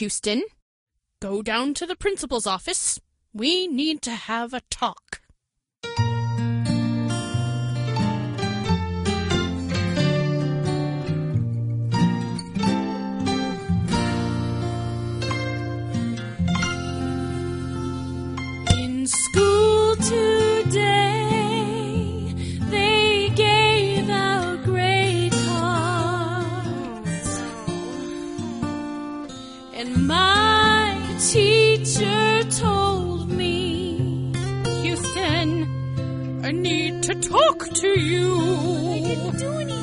Houston. Go down to the principal's office. We need to have a talk. In school today, they gave out grade cards, and my teacher told me, Houston, I need to talk to you.